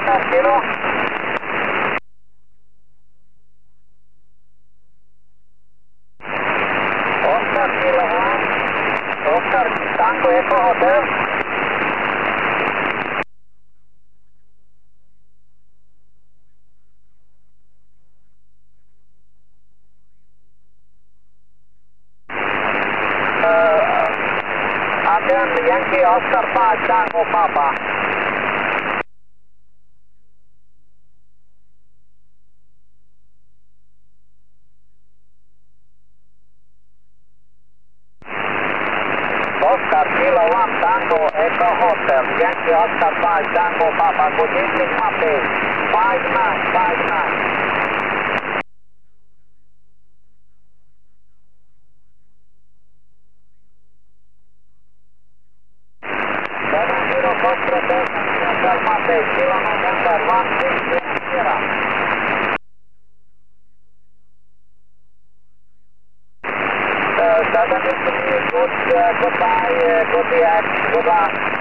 Kilo. Oscar Kilo 1. Oscar Tango Echo Hotel. Again, Yankee Oscar 5 Tango Papa. Oscar Kilo 1 Tango Echo Hotel, Yankee Oscar 5 Tango Papa, good evening Mate, 5959. 70 Foxtrot Hotel Mate, Kilo November 16 Sierra. Goodbye, good luck.